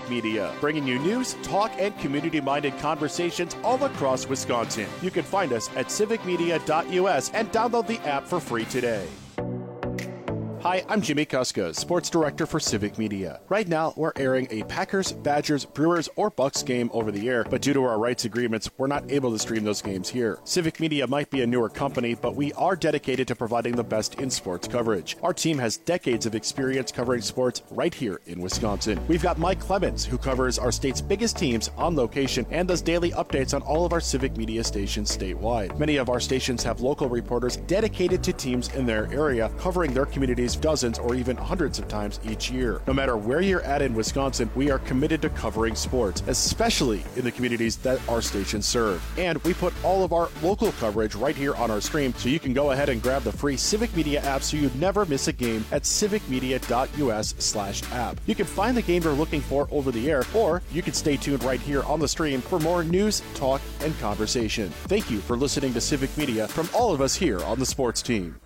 Civic Media, bringing you news, talk, and community-minded conversations all across Wisconsin. You can find us at civicmedia.us and download the app for free today. Hi, I'm Jimmy Kuska, Sports Director for Civic Media. Right now, we're airing a Packers, Badgers, Brewers, or Bucks game over the air, but due to our rights agreements, we're not able to stream those games here. Civic Media might be a newer company, but we are dedicated to providing the best in sports coverage. Our team has decades of experience covering sports right here in Wisconsin. We've got Mike Clemens, who covers our state's biggest teams on location and does daily updates on all of our Civic Media stations statewide. Many of our stations have local reporters dedicated to teams in their area, covering their communities dozens or even hundreds of times each year. No matter where you're at in Wisconsin, we are committed to covering sports, especially in the communities that our stations serve. And we put all of our local coverage right here on our stream, so you can go ahead and grab the free Civic Media app so you never miss a game at civicmedia.us/app. You can find the game you're looking for over the air, or you can stay tuned right here on the stream for more news, talk, and conversation. Thank you for listening to Civic Media from all of us here on the sports team.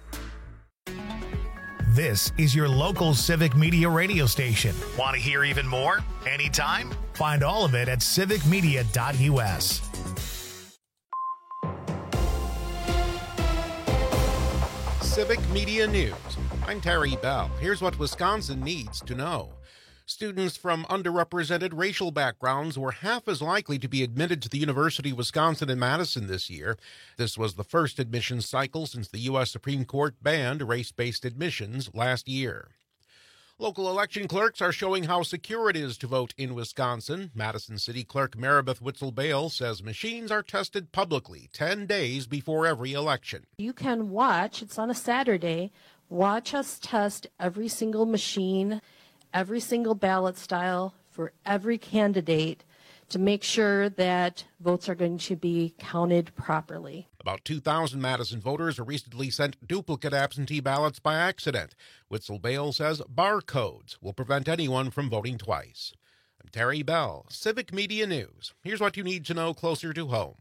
This is your local Civic Media radio station. Want to hear even more? Anytime? Find all of it at civicmedia.us. Civic Media News. I'm Terry Bell. Here's what Wisconsin needs to know. Students from underrepresented racial backgrounds were half as likely to be admitted to the University of Wisconsin in Madison this year. This was the first admissions cycle since the U.S. Supreme Court banned race-based admissions last year. Local election clerks are showing how secure it is to vote in Wisconsin. Madison City Clerk Maribeth Witzel-Bale says machines are tested publicly 10 days before every election. You can watch, it's on a Saturday, watch us test every single machine, every single ballot style for every candidate to make sure that votes are going to be counted properly. About 2,000 Madison voters recently sent duplicate absentee ballots by accident. Witzel-Bale says barcodes will prevent anyone from voting twice. I'm Terry Bell, Civic Media News. Here's what you need to know closer to home.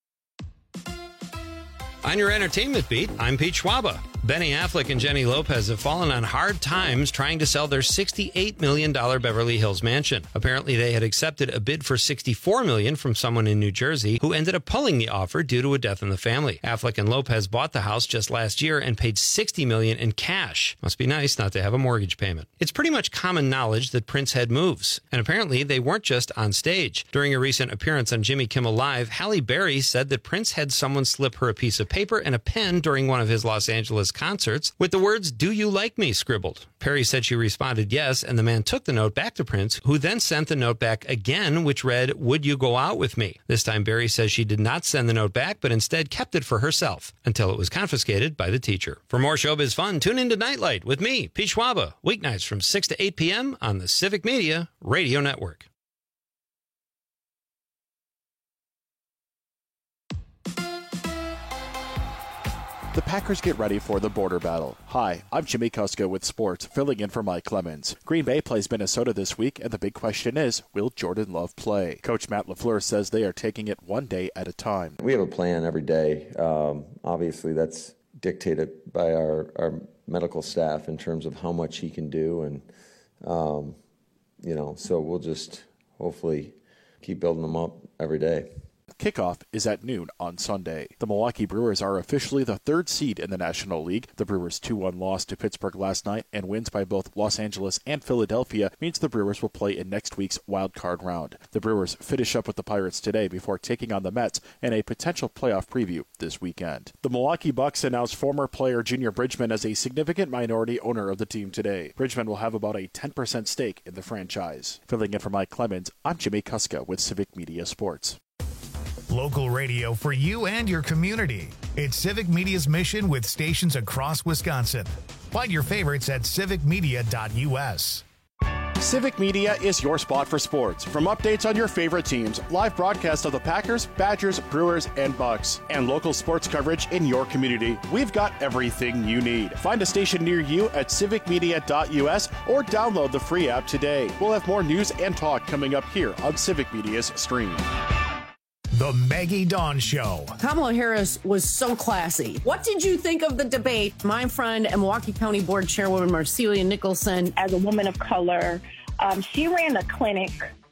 On your entertainment beat, I'm Pete Schwaba. Benny Affleck and Jenny Lopez have fallen on hard times trying to sell their $68 million Beverly Hills mansion. Apparently, they had accepted a bid for $64 million from someone in New Jersey who ended up pulling the offer due to a death in the family. Affleck and Lopez bought the house just last year and paid $60 million in cash. Must be nice not to have a mortgage payment. It's pretty much common knowledge that Prince had moves, and apparently they weren't just on stage. During a recent appearance on Jimmy Kimmel Live, Halle Berry said that Prince had someone slip her a piece of paper and a pen during one of his Los Angeles concerts with the words, "Do you like me?" scribbled. Perry said she responded yes, and the man took the note back to Prince, who then sent the note back again, which read, "Would you go out with me?" This time Berry says she did not send the note back, but instead kept it for herself until it was confiscated by the teacher. For more showbiz fun, tune into Nightlight with me, Pete Schwaba, weeknights from 6 to 8 p.m. on the Civic Media Radio Network. The Packers get ready for the border battle. Hi, I'm Jimmy Kuska with sports, filling in for Mike Clemens. Green Bay plays Minnesota this week, and the big question is, will Jordan Love play? Coach Matt LaFleur says they are taking it one day at a time. We have a plan every day. Obviously, that's dictated by our medical staff in terms of how much he can do, and so we'll just hopefully keep building him up every day. Kickoff is at noon on Sunday. The Milwaukee Brewers are officially the third seed in the National League. The Brewers' 2-1 loss to Pittsburgh last night and wins by both Los Angeles and Philadelphia means the Brewers will play in next week's wild card round. The Brewers finish up with the Pirates today before taking on the Mets in a potential playoff preview this weekend. The Milwaukee Bucks announced former player Junior Bridgman as a significant minority owner of the team today. Bridgman will have about a 10% stake in the franchise. Filling in for Mike Clemens, I'm Jimmy Kuska with Civic Media Sports. Local radio for you and your community. It's Civic Media's mission with stations across Wisconsin. Find your favorites at civicmedia.us. Civic Media is your spot for sports. From updates on your favorite teams, live broadcasts of the Packers, Badgers, Brewers, and Bucks, and local sports coverage in your community, we've got everything you need. Find a station near you at civicmedia.us or download the free app today. We'll have more news and talk coming up here on Civic Media's stream. The Maggie Dawn Show. Kamala Harris was so classy. What did you think of the debate? My friend and Milwaukee County Board Chairwoman Marcelia Nicholson. As a woman of color, she ran a clinic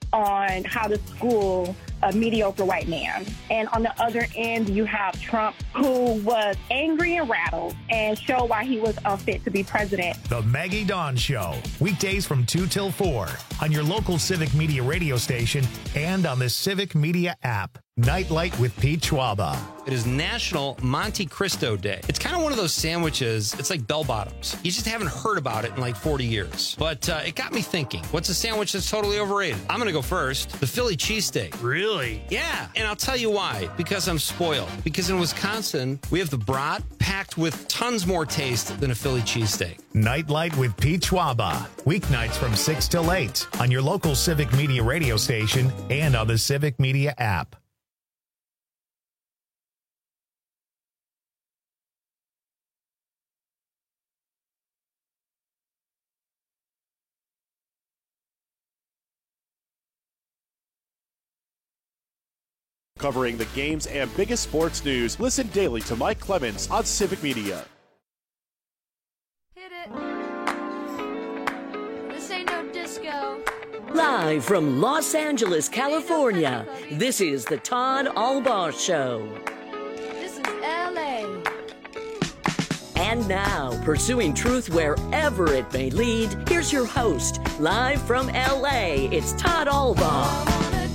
on how to school a mediocre white man. And on the other end, you have Trump, who was angry and rattled and showed why he was unfit to be president. The Maggie Dawn Show, weekdays from 2 till 4 on your local Civic Media radio station and on the Civic Media app. Nightlight with Pete Schwaba. It is National Monte Cristo Day. It's kind of one of those sandwiches, it's like bell bottoms. You just haven't heard about it in like 40 years. But it got me thinking, what's a sandwich that's totally overrated? I'm going to go first. The Philly cheesesteak. Really? Yeah, and I'll tell you why. Because I'm spoiled. Because in Wisconsin, we have the brat packed with tons more taste than a Philly cheesesteak. Nightlight with Pete Schwaba. Weeknights from 6 till 8 on your local Civic Media radio station and on the Civic Media app. Covering the games and biggest sports news, listen daily to Mike Clemens on Civic Media. Hit it. This ain't no disco. Live from Los Angeles, California, this is the Todd Albaugh Show. This is L.A. And now, pursuing truth wherever it may lead, here's your host, live from L.A., it's Todd Albaugh.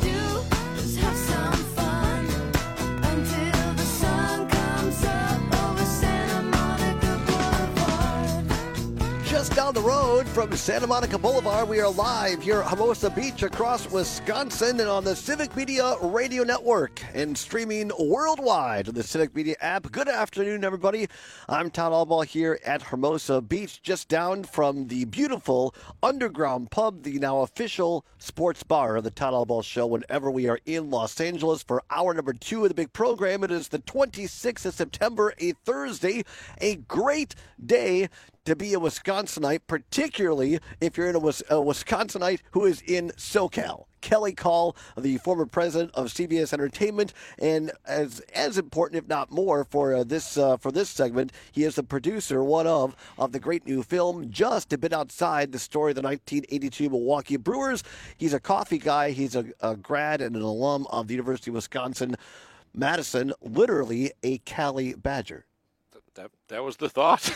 Down the road from Santa Monica Boulevard, we are live here at Hermosa Beach across Wisconsin and on the Civic Media Radio Network and streaming worldwide on the Civic Media app. Good afternoon, everybody. I'm Todd Albaugh here at Hermosa Beach, just down from the beautiful Underground Pub, the now official sports bar of the Todd Albaugh Show whenever we are in Los Angeles for hour number 2 of the big program. It is the 26th of September, a Thursday, a great day to be a Wisconsinite, particularly if you're in a Wisconsinite who is in SoCal. Kelly Call, the former president of CBS Entertainment, and as important, if not more, for this segment, he is the producer, one of the great new film, Just a Bit Outside the Story of the 1982 Milwaukee Brewers. He's a coffee guy. He's a grad and an alum of the University of Wisconsin-Madison, literally a Cali Badger. That was the thought.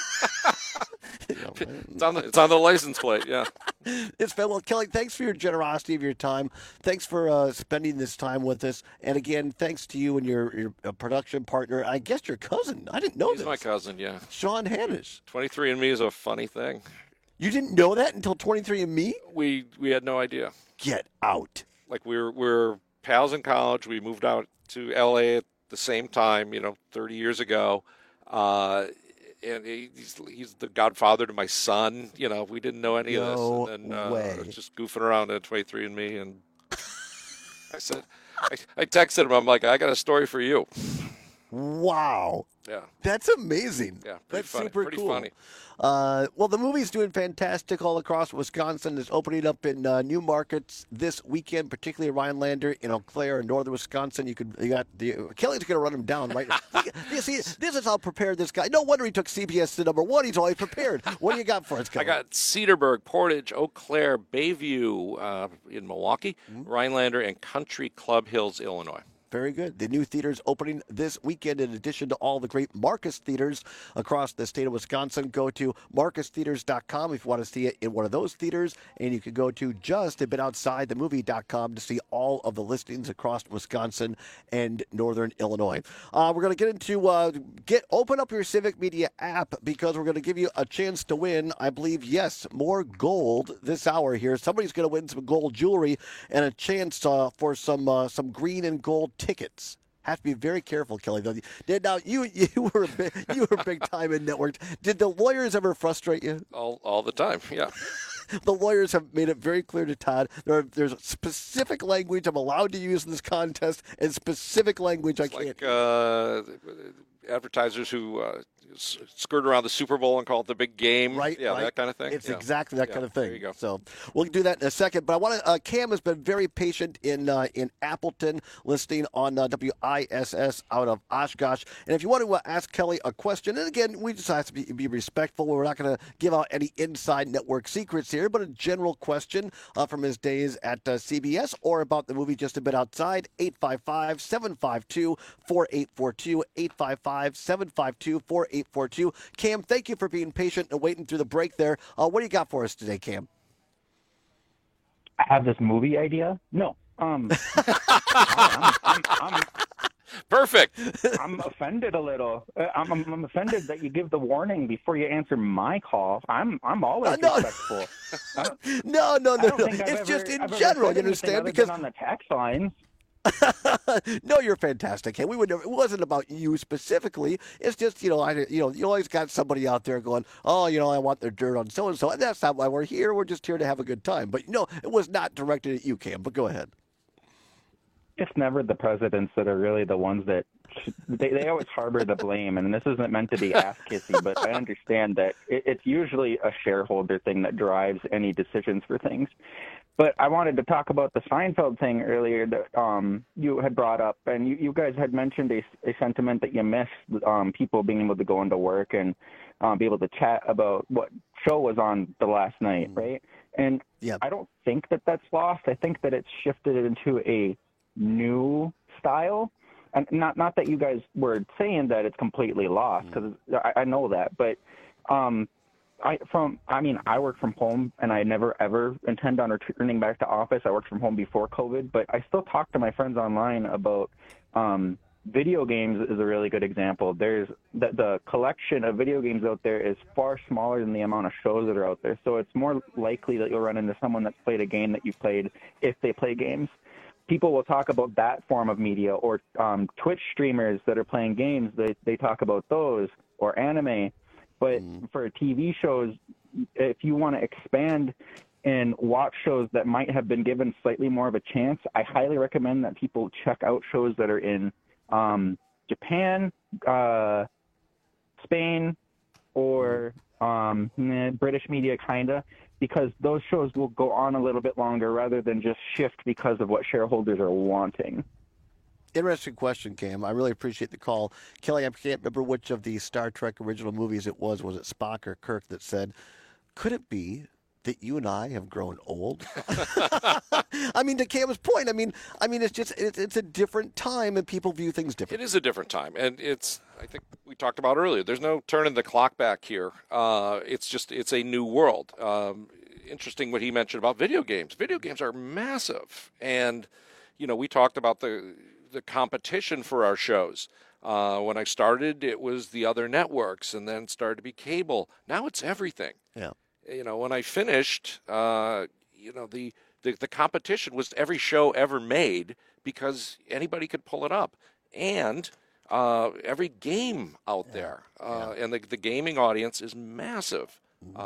It's on the license plate, yeah. It's fun. Well, Kelly, thanks for your generosity of your time. Thanks for spending this time with us. And again, thanks to you and your production partner. I guess your cousin. I didn't know this. He's my cousin, yeah. Sean Hannish. 23andMe is a funny thing. You didn't know that until 23andMe? We had no idea. Get out. Like we were pals in college. We moved out to L.A. at the same time, 30 years ago. And he's the godfather to my son. We didn't know any of this. And then I was just goofing around at 23andMe, and I said, I texted him. I'm like, I got a story for you. Wow. Yeah. That's amazing. Yeah, that's funny, super pretty cool. Funny. Well, the movie's doing fantastic all across Wisconsin. It's opening up in new markets this weekend, particularly Rhinelander in Eau Claire in northern Wisconsin. Kelly's going to run him down right now. You see, this is how prepared this guy. No wonder he took CBS to number 1. He's always prepared. What do you got for us, Kelly? I got Cedarburg, Portage, Eau Claire, Bayview in Milwaukee, Rhinelander, and Country Club Hills, Illinois. Very good. The new theaters opening this weekend in addition to all the great Marcus theaters across the state of Wisconsin. Go to marcustheaters.com if you want to see it in one of those theaters. And you can go to justabitoutsidethemovie.com to see all of the listings across Wisconsin and northern Illinois. We're going to get into open up your Civic Media app because we're going to give you a chance to win, I believe, more gold this hour here. Somebody's going to win some gold jewelry and a chance for some green and gold tickets. Have to be very careful, Kelly. Now you were big time in network. Did the lawyers ever frustrate you? All the time, yeah. The lawyers have made it very clear to Todd there's a specific language I'm allowed to use in this contest and specific language I can't. Like advertisers who skirt around the Super Bowl and call it the big game. Right. Yeah, right. that kind of thing. It's exactly that kind of thing. There you go. So we'll do that in a second. But I want to. Cam has been very patient in Appleton, listening on WISS out of Oshkosh. And if you want to ask Kelly a question, and again, we just have to be respectful. We're not going to give out any inside network secrets here, but a general question from his days at CBS or about the movie Just a Bit Outside. 855-752-4842. 855-752-4842. Cam, thank you for being patient and waiting through the break there. What do you got for us today, Cam? I have this movie idea. No. I'm perfect. I'm offended a little. I'm offended that you give the warning before you answer my call. I'm always respectful. No. It's just in general, you understand? Because on the tax lines. No, you're fantastic. Hey, it wasn't about you specifically. It's just, you always got somebody out there going, oh, I want their dirt on so-and-so. And that's not why we're here. We're just here to have a good time. But, no, it was not directed at you, Cam. But go ahead. It's never the presidents that are really the ones that they always harbor the blame. And this isn't meant to be ass-kissy, but I understand that it's usually a shareholder thing that drives any decisions for things. But I wanted to talk about the Seinfeld thing earlier that you had brought up, and you guys had mentioned a sentiment that you missed people being able to go into work and be able to chat about what show was on the last night, right? And I don't think that that's lost. I think that it's shifted into a new style. And not that you guys were saying that it's completely lost, because I know that, but I work from home, and I never ever intend on returning back to office. I worked from home before COVID, but I still talk to my friends online about video games is a really good example. There's the collection of video games out there is far smaller than the amount of shows that are out there. So it's more likely that you'll run into someone that's played a game that you played if they play games. People will talk about that form of media, or Twitch streamers that are playing games. They talk about those, or anime. But for TV shows, if you want to expand and watch shows that might have been given slightly more of a chance, I highly recommend that people check out shows that are in Japan, Spain, or British media, because those shows will go on a little bit longer rather than just shift because of what shareholders are wanting. Interesting question, Cam. I really appreciate the call. Kelly, I can't remember which of the Star Trek original movies it was. Was it Spock or Kirk that said, could it be that you and I have grown old? I mean, to Cam's point, I mean, it's a different time and people view things differently. It is a different time. And I think we talked about earlier, there's no turning the clock back here. It's a new world. Interesting what he mentioned about video games. Video games are massive. And, we talked about the competition for our shows. When I started, it was the other networks, and then started to be cable. Now it's everything. Yeah. When I finished, the competition was every show ever made, because anybody could pull it up, and every game out there, and the gaming audience is massive.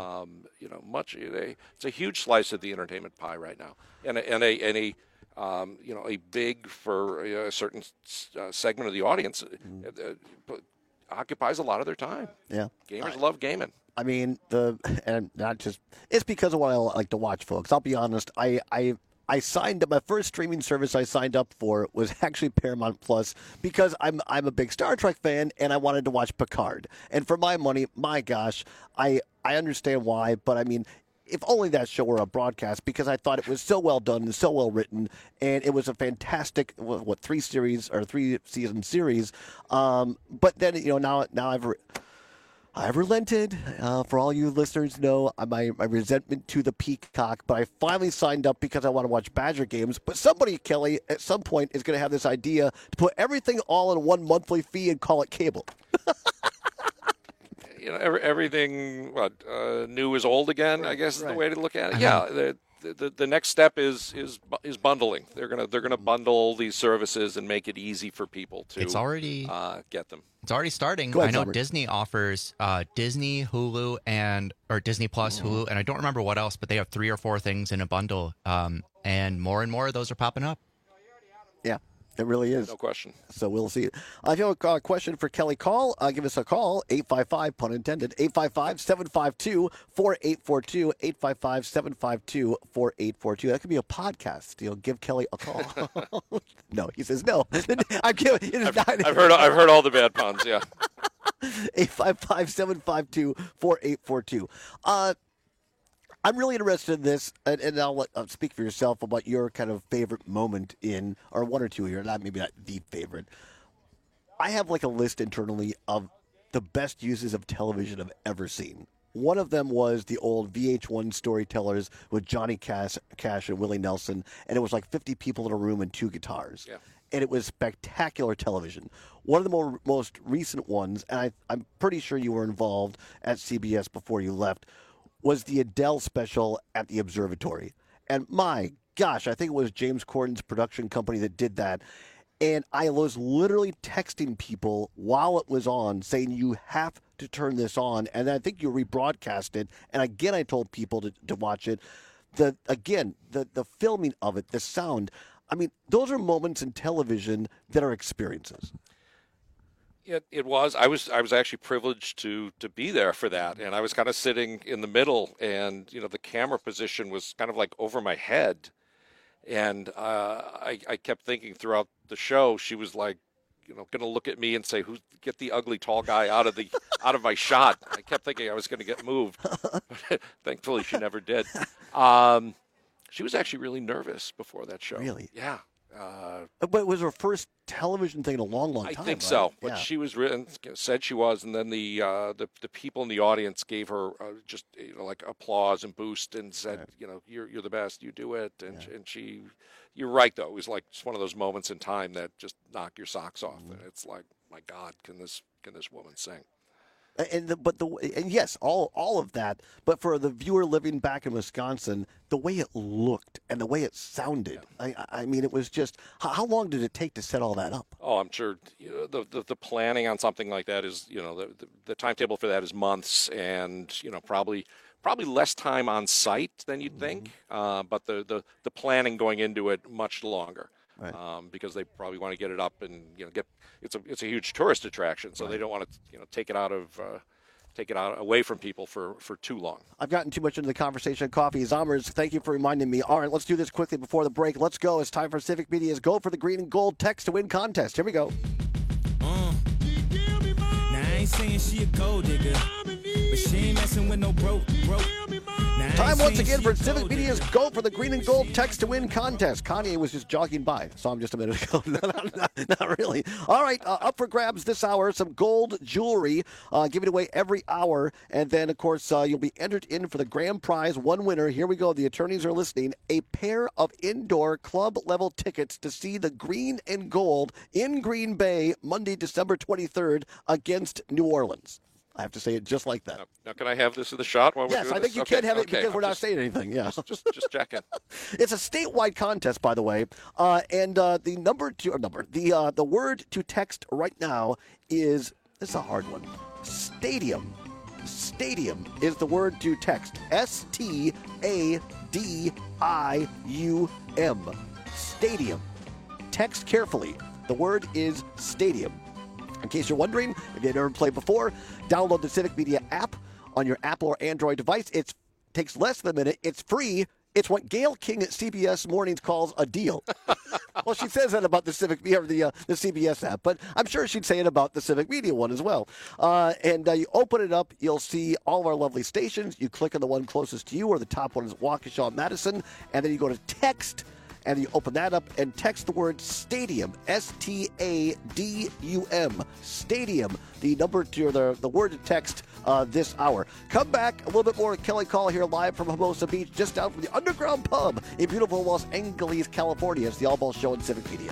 It's a huge slice of the entertainment pie right now, and a big for a certain segment of the audience occupies a lot of their time. Yeah, gamers love gaming. I mean, it's because of what I like to watch, folks. I'll be honest. I signed up, my first streaming service I signed up for was actually Paramount Plus, because I'm a big Star Trek fan and I wanted to watch Picard. And for my money, my gosh, I understand why, but I mean, if only that show were a broadcast, because I thought it was so well done and so well written, and it was a fantastic, 3-season series. But then, now I've relented. For all you listeners know, my resentment to the Peacock, but I finally signed up because I want to watch Badger games. But somebody, Kelly, at some point is going to have this idea to put everything all in one monthly fee and call it cable. Everything new is old again, I guess is the way to look at it. Yeah, the next step is bundling. They're gonna bundle these services and make it easy for people to get them. It's already starting. Ahead, I know Robert. Disney offers Disney, Hulu, or Disney Plus, Hulu, and I don't remember what else, but they have 3 or 4 things in a bundle, and more of those are popping up. Yeah. It really is. No question. So we'll see. If you have a question for Kelly Call, give us a call, 855, pun intended, 855-752-4842, 855-752-4842. That could be a podcast. Give Kelly a call. No, he says no. I'm kidding. I've heard all the bad puns, yeah. 855-752-4842. I'm really interested in this, and I'll speak for yourself about your kind of favorite moment in, or one or two here, maybe not the favorite. I have like a list internally of the best uses of television I've ever seen. One of them was the old VH1 storytellers with Johnny Cash and Willie Nelson, and it was like 50 people in a room and 2 guitars. Yeah. And it was spectacular television. One of the most recent ones, and I'm pretty sure you were involved at CBS before you left, was the Adele special at the Observatory. And my gosh, I think it was James Corden's production company that did that. And I was literally texting people while it was on saying, you have to turn this on. And I think you rebroadcast it. And again, I told people to watch it. The filming of it, the sound. I mean, those are moments in television that are experiences. It was. I was actually privileged to be there for that, and I was kind of sitting in the middle, and the camera position was kind of like over my head, and I kept thinking throughout the show, she was like, going to look at me and say, get the ugly tall guy out of my shot. I kept thinking I was going to get moved, but thankfully she never did. She was actually really nervous before that show. Really? Yeah. But it was her first television thing in a long, long time. I think right? so. But yeah. she was said she was, and then the people in the audience gave her just like applause and boost and said, you're the best, you do it, and she. You're right though. It was like just one of those moments in time that just knock your socks off, and it's like, my God, can this woman sing? And yes, all of that. But for the viewer living back in Wisconsin, the way it looked and the way it sounded, I mean, it was just. How long did it take to set all that up? Oh, I'm sure the planning on something like that is the timetable for that is months, and probably less time on site than you'd think. But the planning going into it much longer. Right. Because they probably want to get it up and it's a huge tourist attraction, so they don't want to take it out away from people for too long. I've gotten too much into the conversation. Coffee Zommers, thank you for reminding me. All right, let's do this quickly before the break. Let's go. It's time for Civic Media's Go for the Green and Gold Text to Win contest. Here we go. Now I ain't saying she a gold digger, but she ain't messing with no broke. Time once again for Civic Media's Go for the Green and Gold Text to Win contest. Kanye was just jogging by. Saw him just a minute ago. Not really. All right, up for grabs this hour, some gold jewelry given away every hour. And then, of course, you'll be entered in for the grand prize. One winner. Here we go. The attorneys are listening. A pair of indoor club-level tickets to see the Green and Gold in Green Bay Monday, December 23rd against New Orleans. I have to say it just like that. Now can I have this in the shot while we're doing this? Yes, I think you can have it because we're not saying anything. Yeah. Just checking. It's a statewide contest, by the way. And the word to text right now is, this is a hard one, stadium. Stadium is the word to text. STADIUM. Stadium. Text carefully. The word is stadium. In case you're wondering, if you've never played before, download the Civic Media app on your Apple or Android device. It takes less than a minute. It's free. It's what Gayle King at CBS Mornings calls a deal. Well, she says that about the Civic Media, the CBS app, but I'm sure she'd say it about the Civic Media one as well. And you open it up, you'll see all of our lovely stations. You click on the one closest to you, or the top one is Waukesha, Madison, and then you go to text. And you open that up and text the word stadium, STADUM, stadium, the number to the word to text this hour. Come back, a little bit more Kelly Call here live from Hermosa Beach, just down from the Underground Pub in beautiful Los Angeles, California. It's the All Ball Show on Civic Media.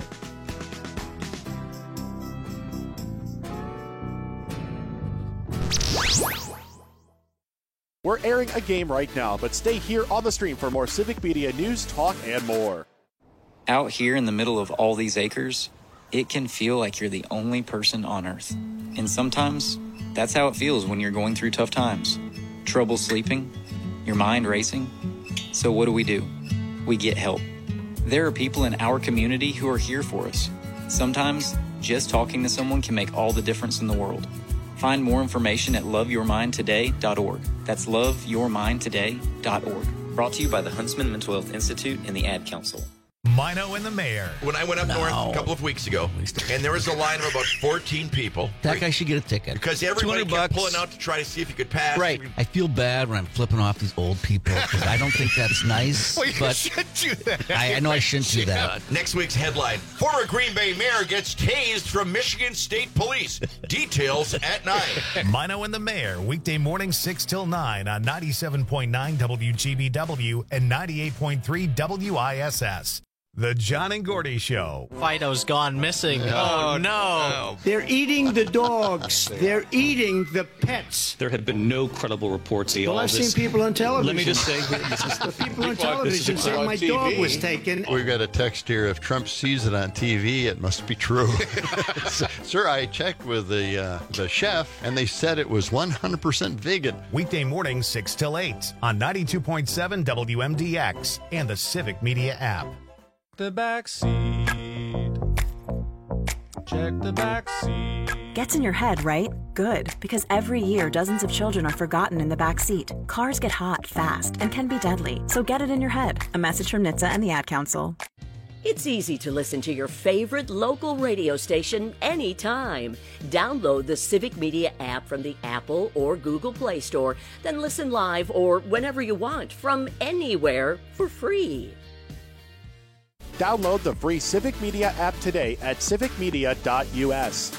We're airing a game right now, but stay here on the stream for more Civic Media news, talk, and more. Out here in the middle of all these acres, it can feel like you're the only person on Earth. And sometimes, that's how it feels when you're going through tough times. Trouble sleeping, your mind racing. So what do? We get help. There are people in our community who are here for us. Sometimes, just talking to someone can make all the difference in the world. Find more information at loveyourmindtoday.org. That's loveyourmindtoday.org. Brought to you by the Huntsman Mental Health Institute and the Ad Council. Mino and the Mayor. When I went up north a couple of weeks ago, and there was a line of about 14 people. That guy should get a ticket. Because everybody kept pulling out to try to see if you could pass. Right. I feel bad when I'm flipping off these old people because I don't think that's nice. Well, you but shouldn't do that. I know I shouldn't do that. Next week's headline, former Green Bay mayor gets tased from Michigan State Police. Details at 9. Mino and the Mayor, weekday morning 6 till 9 on 97.9 WGBW and 98.3 WISS. The John and Gordy Show. Fido's gone missing. Oh, no. They're eating the dogs. They're eating the pets. There have been no credible reports. Well, I've seen people on television. Let me just say, this is the people on television saying my dog was taken. We've got a text here. If Trump sees it on TV, it must be true. Sir, I checked with the chef, and they said it was 100% vegan. Weekday morning 6 till 8 on 92.7 WMDX and the Civic Media app. The back seat. Check the back seat. Gets in your head, right? Good, because every year dozens of children are forgotten in the back seat. Cars get hot fast and can be deadly, so get it in your head. A message from NHTSA and the Ad Council. It's easy to listen to your favorite local radio station anytime. Download the Civic Media app from the Apple or Google Play Store, then listen live or whenever you want from anywhere for free. Download the free Civic Media app today at civicmedia.us.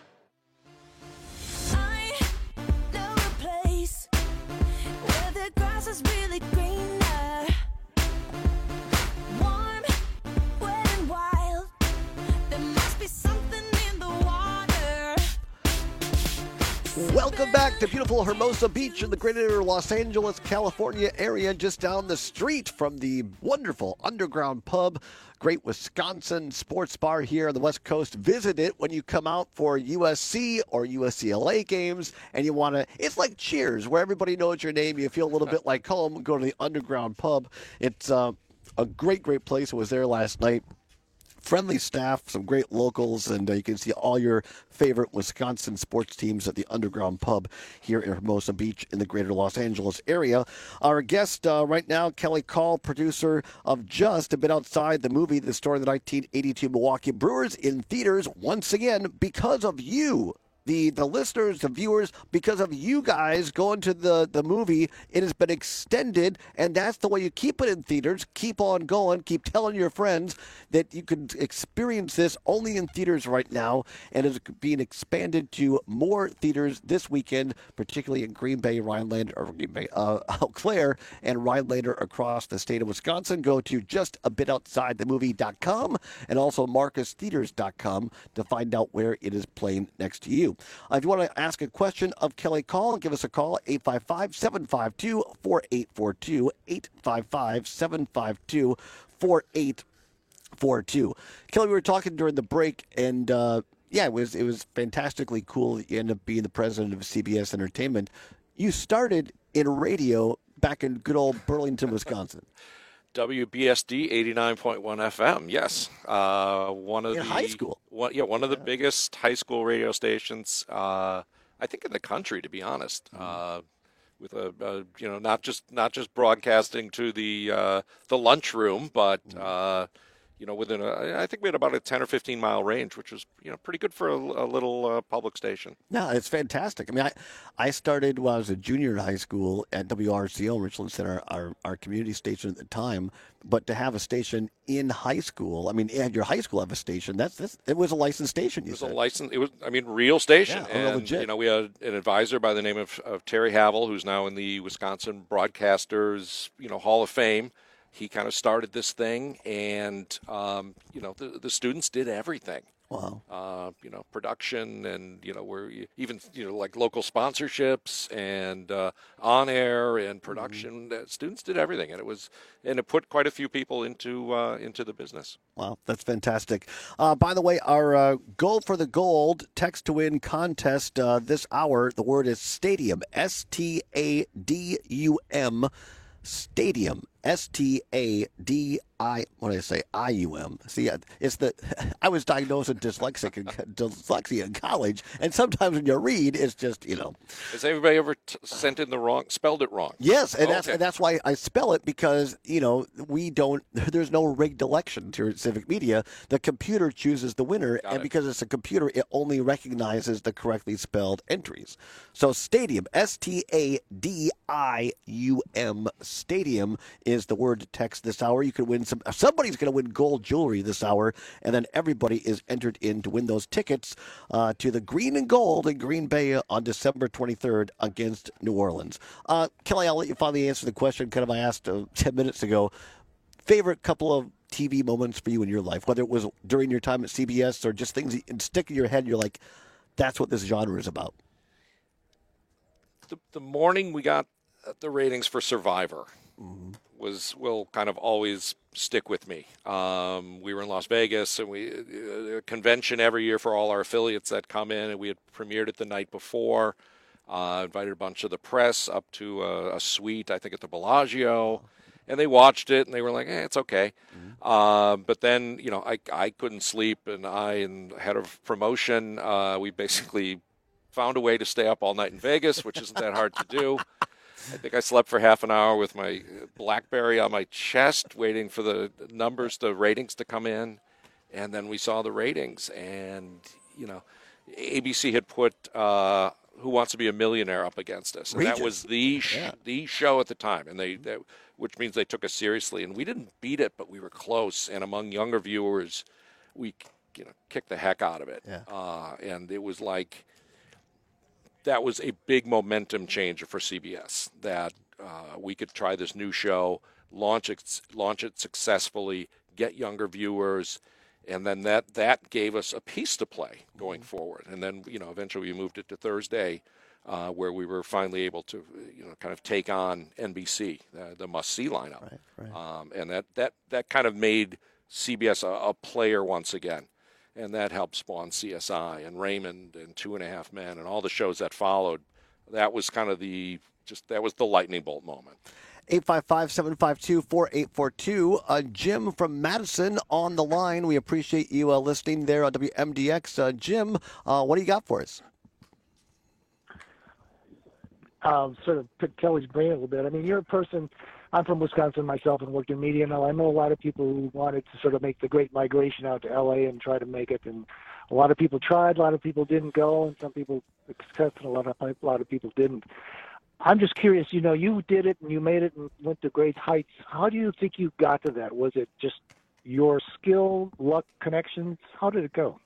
Welcome back to beautiful Hermosa Beach in the greater Los Angeles, California area, just down the street from the wonderful Underground Pub. Great Wisconsin sports bar here on the West Coast. Visit it when you come out for USC or USCLA games and you want to, it's like Cheers, where everybody knows your name. You feel a little bit like home. Go to the Underground Pub. It's a great, great place. I was there last night. Friendly staff, some great locals, and you can see all your favorite Wisconsin sports teams at the Underground Pub here in Hermosa Beach in the greater Los Angeles area. Our guest right now, Kelly Call, producer of Just a Bit Outside, the movie, the story of the 1982 Milwaukee Brewers, in theaters once again because of you. The listeners, the viewers, because of you guys going to the movie, it has been extended, and that's the way you keep it in theaters. Keep on going. Keep telling your friends that you can experience this only in theaters right now, and it's being expanded to more theaters this weekend, particularly in Green Bay, Eau Claire, and Rhinelander across the state of Wisconsin. Go to justabitoutsidethemovie.com and also marcustheaters.com to find out where it is playing next to you. If you want to ask a question of Kelly Call, give us a call, 855-752-4842, 855-752-4842. Kelly, we were talking during the break, and it was fantastically cool that you ended up being the president of CBS Entertainment. You started in radio back in good old Burlington, Wisconsin. WBSD 89.1 FM, yes. One of high school. One of the biggest high school radio stations, I think, in the country, to be honest. With not just broadcasting to the lunchroom, but within I think we had about a 10 or 15 mile range, which was pretty good for a little public station. No, it's fantastic. I mean, I started when I was a junior in high school at WRCO in Richland Center, our community station at the time. But to have a station in high school, I mean, had your high school have a station, it was a licensed station. It was real station. Yeah, and legit. We had an advisor by the name of Terry Havel, who's now in the Wisconsin Broadcasters Hall of Fame. He kind of started this thing, and the students did everything. Wow. Production, and we're even like local sponsorships and on air and production. Students did everything, and it put quite a few people into the business. Wow, that's fantastic. By the way, our Goal for the Gold text to win contest this hour. The word is stadium. STADUM. Stadium. what did I say? IUM. See, it's I was diagnosed with dyslexia in college, and sometimes when you read, it's just, Has everybody ever spelled it wrong? Yes, and that's why I spell it, because, there's no rigged elections here at Civic Media. The computer chooses the winner, and because it's a computer, it only recognizes the correctly spelled entries. So Stadium, STADIUM, Stadium is the word to text this hour. You could win somebody's going to win gold jewelry this hour, and then everybody is entered in to win those tickets to the Green and Gold in Green Bay on December 23rd against New Orleans. Kelly, I'll let you finally answer the question kind of I asked 10 minutes ago. Favorite couple of TV moments for you in your life, whether it was during your time at CBS or just things that stick in your head, you're like, that's what this genre is about. The morning we got the ratings for Survivor will kind of always stick with me. We were in Las Vegas, and a convention every year for all our affiliates that come in, and we had premiered it the night before. Invited a bunch of the press up to a suite, I think at the Bellagio, and they watched it, and they were like, it's okay. But then, I couldn't sleep, and head of promotion, we basically found a way to stay up all night in Vegas, which isn't that hard to do. I think I slept for half an hour with my BlackBerry on my chest, waiting for the ratings to come in. And then we saw the ratings, and, ABC had put Who Wants to Be a Millionaire up against us. And Regis. that was the show at the time, and which means they took us seriously. And we didn't beat it, but we were close. And among younger viewers, we, kicked the heck out of it. Yeah. And it was like, that was a big momentum changer for CBS, that we could try this new show, launch it successfully, get younger viewers, and then that gave us a piece to play going forward. And then, eventually we moved it to Thursday, where we were finally able to, kind of take on NBC, the must-see lineup. Right. And that kind of made CBS a player once again. And that helped spawn CSI and Raymond and 2.5 Men and all the shows that followed. That was kind of that was the lightning bolt moment. 855-752-4842. Jim from Madison on the line. We appreciate you listening there on WMDX. Jim, what do you got for us? Sort of pick Kelly's brain a little bit. I mean, you're a person. I'm from Wisconsin myself and worked in media. Now, I know a lot of people who wanted to sort of make the great migration out to L.A. and try to make it. And a lot of people tried. A lot of people didn't go. And some people accepted. A lot of people didn't. I'm just curious, you did it and you made it and went to great heights. How do you think you got to that? Was it just your skill, luck, connections? How did it go?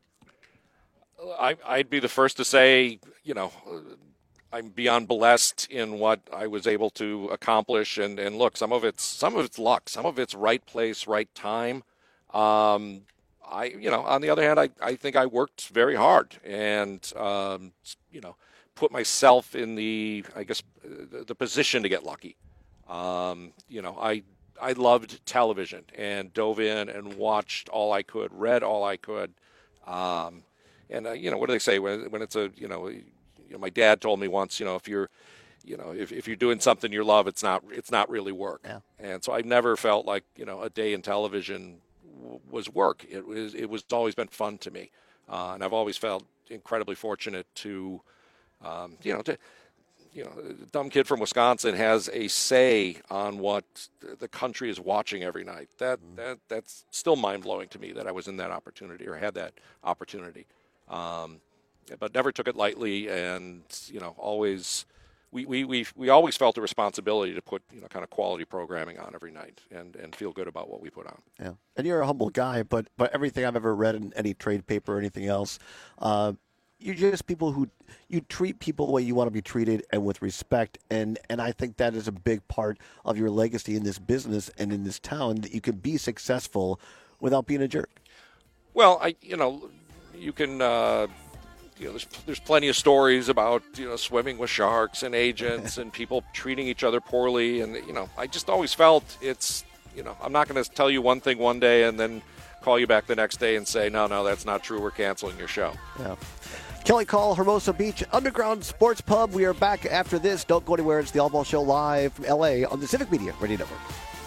I'd be the first to say, I'm beyond blessed in what I was able to accomplish, and look, some of it's luck, some of it's right place, right time. On the other hand, I think I worked very hard and put myself in the position to get lucky. I loved television and dove in and watched all I could, read all I could, what do they say when it's my dad told me once, if you're doing something you love, it's not really work. Yeah. And so I never felt like, a day in television was work. It was always been fun to me. And I've always felt incredibly fortunate to, a dumb kid from Wisconsin has a say on what the country is watching every night. That's still mind-blowing to me that I was in that opportunity or had that opportunity. But never took it lightly, and always we always felt the responsibility to put kind of quality programming on every night and feel good about what we put on. Yeah, and you're a humble guy, but everything I've ever read in any trade paper or anything else, you're just people who you treat people the way you want to be treated and with respect, and I think that is a big part of your legacy in this business and in this town, that you can be successful without being a jerk. Well, you can. There's plenty of stories about swimming with sharks and agents and people treating each other poorly, and I just always felt it's I'm not going to tell you one thing one day and then call you back the next day and say no, that's not true. We're canceling your show. Yeah. Kelly Call, Hermosa Beach Underground Sports Pub. We are back after this. Don't go anywhere. It's the All Ball Show live from L.A. on the Civic Media Radio Network.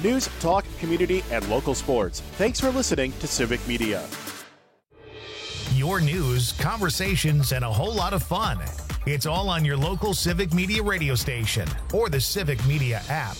News, talk, community, and local sports. Thanks for listening to Civic Media. Your news, conversations, and a whole lot of fun. It's all on your local Civic Media radio station or the Civic Media app.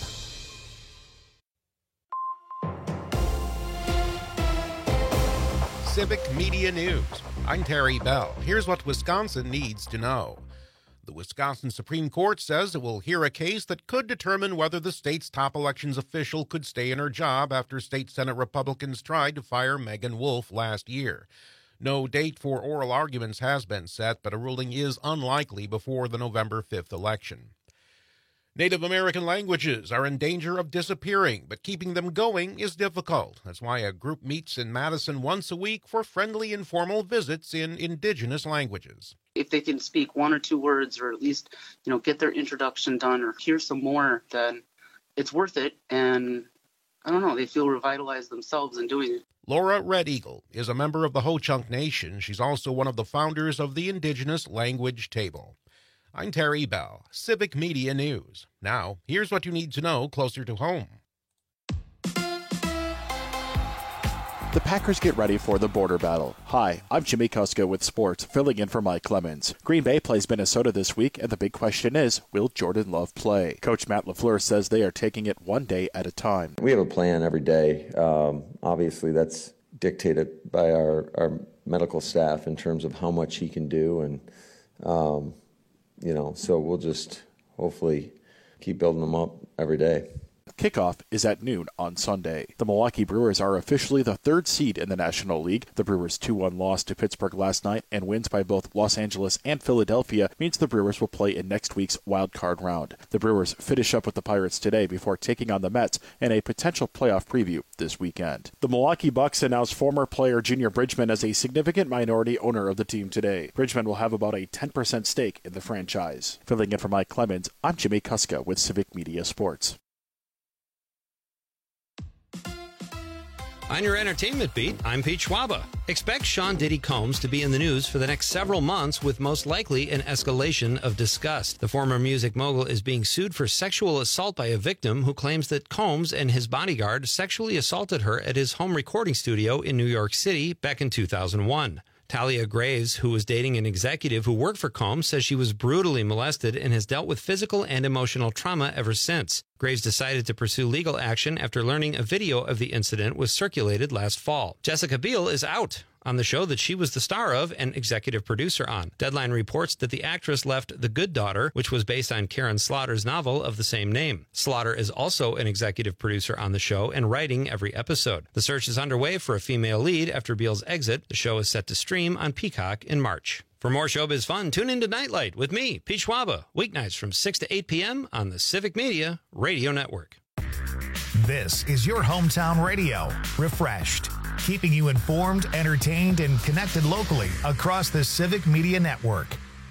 Civic Media News. I'm Terry Bell. Here's what Wisconsin needs to know. The Wisconsin Supreme Court says it will hear a case that could determine whether the state's top elections official could stay in her job after state Senate Republicans tried to fire Megan Wolf last year. No date for oral arguments has been set, but a ruling is unlikely before the November 5th election. Native American languages are in danger of disappearing, but keeping them going is difficult. That's why a group meets in Madison once a week for friendly, informal visits in indigenous languages. If they can speak one or two words, or at least, get their introduction done or hear some more, then it's worth it. And I don't know, they feel revitalized themselves in doing it. Laura Red Eagle is a member of the Ho-Chunk Nation. She's also one of the founders of the Indigenous Language Table. I'm Terry Bell, Civic Media News. Now, here's what you need to know closer to home. The Packers get ready for the border battle. Hi, I'm Jimmy Kuska with sports, filling in for Mike Clemens. Green Bay plays Minnesota this week, and the big question is, will Jordan Love play? Coach Matt LaFleur says they are taking it one day at a time. We have a plan every day. Obviously, that's dictated by our medical staff in terms of how much he can do, and so we'll just hopefully keep building them up every day. Kickoff is at noon on Sunday. The Milwaukee Brewers are officially the third seed in the National League. The Brewers' 2-1 loss to Pittsburgh last night and wins by both Los Angeles and Philadelphia means the Brewers will play in next week's wild card round. The Brewers finish up with the Pirates today before taking on the Mets in a potential playoff preview this weekend. The Milwaukee Bucks announced former player Junior Bridgman as a significant minority owner of the team today. Bridgman will have about a 10% stake in the franchise. Filling in for Mike Clemens, I'm Jimmy Kuska with Civic Media Sports. On your entertainment beat, I'm Pete Schwaba. Expect Sean Diddy Combs to be in the news for the next several months with most likely an escalation of disgust. The former music mogul is being sued for sexual assault by a victim who claims that Combs and his bodyguard sexually assaulted her at his home recording studio in New York City back in 2001. Talia Graves, who was dating an executive who worked for Combs, says she was brutally molested and has dealt with physical and emotional trauma ever since. Graves decided to pursue legal action after learning a video of the incident was circulated last fall. Jessica Biel is out on the show that she was the star of and executive producer on. Deadline reports that the actress left The Good Daughter, which was based on Karen Slaughter's novel of the same name. Slaughter is also an executive producer on the show and writing every episode. The search is underway for a female lead after Biel's exit. The show is set to stream on Peacock in March. For more showbiz fun, tune into Nightlight with me, Pete Schwaba, weeknights from 6 to 8 p.m. on the Civic Media Radio Network. This is your hometown radio, refreshed, keeping you informed, entertained, and connected locally across the Civic Media Network.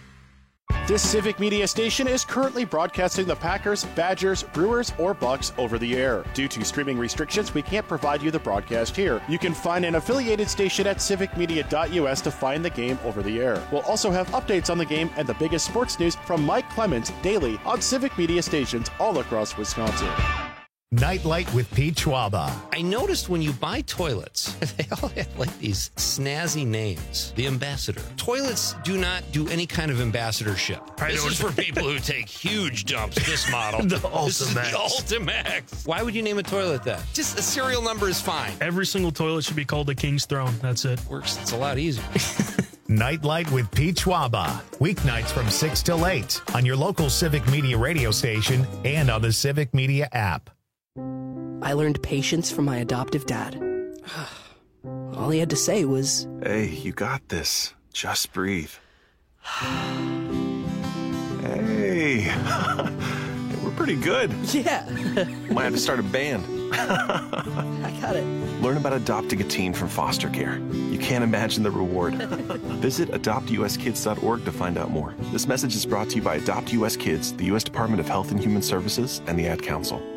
This Civic Media station is currently broadcasting the Packers, Badgers, Brewers, or Bucks over the air. Due to streaming restrictions, we can't provide you the broadcast here. You can find an affiliated station at civicmedia.us to find the game over the air. We'll also have updates on the game and the biggest sports news from Mike Clemens daily on Civic Media stations all across Wisconsin. Nightlight with Pete Schwaba. I noticed when you buy toilets, they all have like these snazzy names. The Ambassador. Toilets do not do any kind of ambassadorship. This is for people who take huge dumps, this model. The This is the Ultimax. Ultimax. Why would you name a toilet that? Just a serial number is fine. Every single toilet should be called the King's Throne. That's it. Works. It's a lot easier. Nightlight with Pete Schwaba. Weeknights from 6 till 8 on your local Civic Media radio station and on the Civic Media app. I learned patience from my adoptive dad. All he had to say was, "Hey, you got this. Just breathe." Hey, we're pretty good. Yeah. Might have to start a band. I got it. Learn about adopting a teen from foster care. You can't imagine the reward. Visit adoptuskids.org to find out more. This message is brought to you by Adopt US Kids, the U.S. Department of Health and Human Services, and the Ad Council.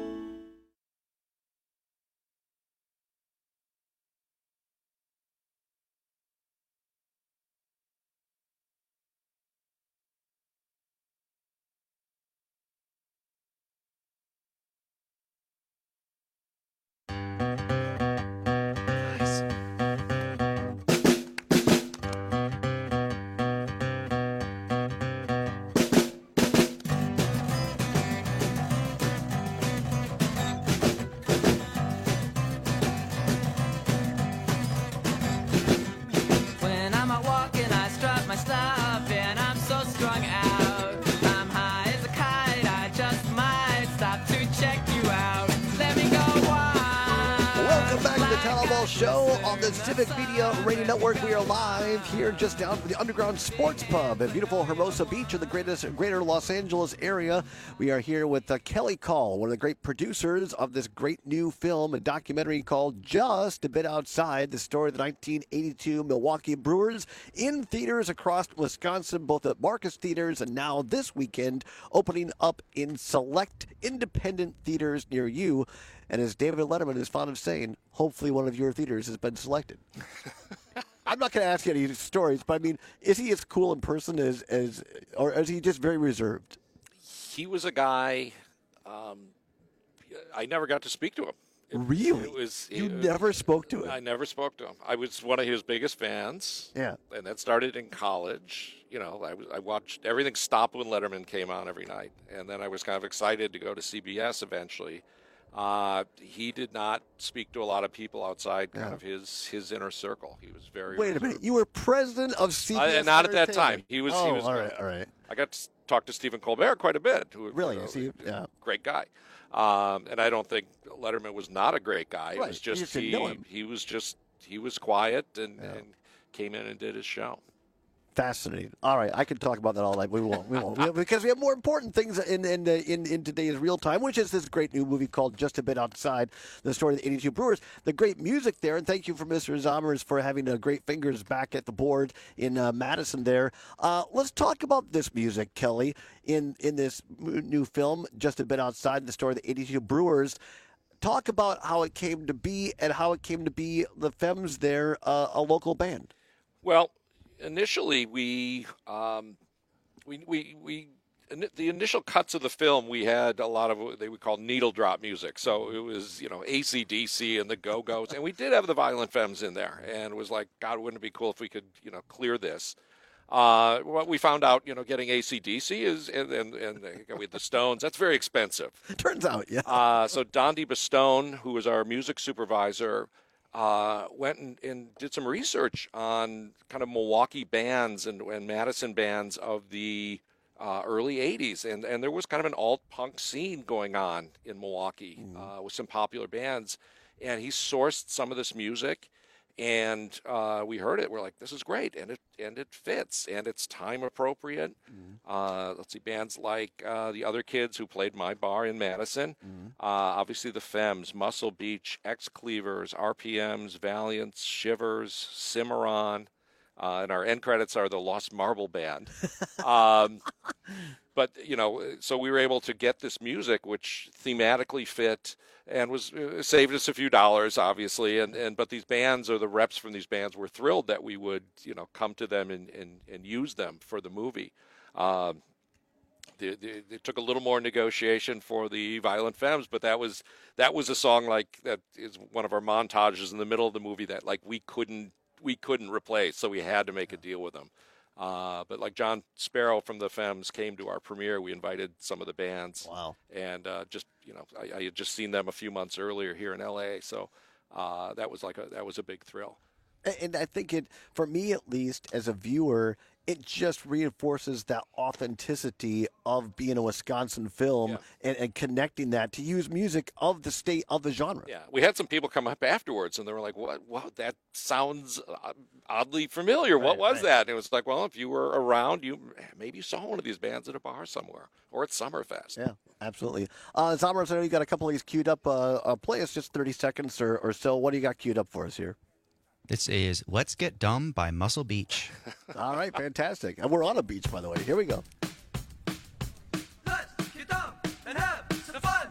Bell Show on the Civic Media Radio Network. We are live here just down from the Underground Sports Pub at beautiful Hermosa Beach in the greater Los Angeles area. We are here with Kelly Call, one of the great producers of this great new film, a documentary called Just a Bit Outside, the story of the 1982 Milwaukee Brewers, in theaters across Wisconsin, both at Marcus Theaters and now this weekend opening up in select independent theaters near you. And as David Letterman is fond of saying, hopefully one of your theaters has been selected. I'm not going to ask you any stories, but I mean, is he as cool in person or is he just very reserved? He was a guy, I never got to speak to him. Really? You never spoke to him? I never spoke to him. I was one of his biggest fans. Yeah. And that started in college. You know, I watched everything stopped when Letterman came on every night. And then I was kind of excited to go to CBS eventually. He did not speak to a lot of people outside kind of his inner circle. He was very Wait a minute. You were president of CBS not at that time. He was all right. I got to talk to Stephen Colbert quite a bit. Really? Great guy. And I don't think Letterman was not a great guy. It was just he was quiet and came in and did his show. Fascinating. All right, I could talk about that all night. We won't. Because we have more important things in today's real time, which is this great new movie called Just a Bit Outside, the story of the 82 Brewers. The great music there, and thank you for Mr. Zommers for having great fingers back at the board in Madison there. Let's talk about this music, Kelly, in this new film, Just a Bit Outside, the story of the 82 Brewers. Talk about how it came to be and how it came to be the Femmes there, a local band. Well, initially, the initial cuts of the film, we had a lot of what they would call needle drop music. So it was, AC/DC and the Go-Go's. And we did have the Violent Femmes in there. And it was like, God, wouldn't it be cool if we could, clear this? What we found out, getting AC/DC is, and with the Stones, that's very expensive. It turns out, yeah. So Dondi Bastone, who was our music supervisor, went and did some research on kind of Milwaukee bands and Madison bands of the early 80s. And there was kind of an alt-punk scene going on in Milwaukee with some popular bands. And he sourced some of this music, and we heard it. We're like, this is great, and it fits, and it's time appropriate. Let's see, bands like the Other Kids, who played my bar in Madison. Obviously the Femmes, Muscle Beach, Ex-Cleavers, RPMs, Valiants, Shivers, Cimarron. And our end credits are the Lost Marble Band. But, so we were able to get this music, which thematically fit and was saved us a few dollars, obviously. But these bands, or the reps from these bands, were thrilled that we would, come to them and use them for the movie. It took a little more negotiation for the Violent Femmes, but that was a song that is one of our montages in the middle of the movie that we couldn't replace, so we had to make a deal with them. But like John Sparrow from the Femmes came to our premiere. We invited some of the bands. Wow. And I had just seen them a few months earlier here in L.A., so that was a big thrill. And I think for me at least, as a viewer, it just reinforces that authenticity of being a Wisconsin film and connecting that to use music of the state, of the genre. Yeah, we had some people come up afterwards, and they were like, what that sounds oddly familiar. What was that? And it was like, well, if you were around, maybe you saw one of these bands at a bar somewhere or at Summerfest. Yeah, absolutely. Zommers, I know you got a couple of these queued up. Play us just 30 seconds or so. What do you got queued up for us here? This is Let's Get Dumb by Muscle Beach. All right, fantastic. And we're on a beach, by the way. Here we go. Let's get dumb and have some fun.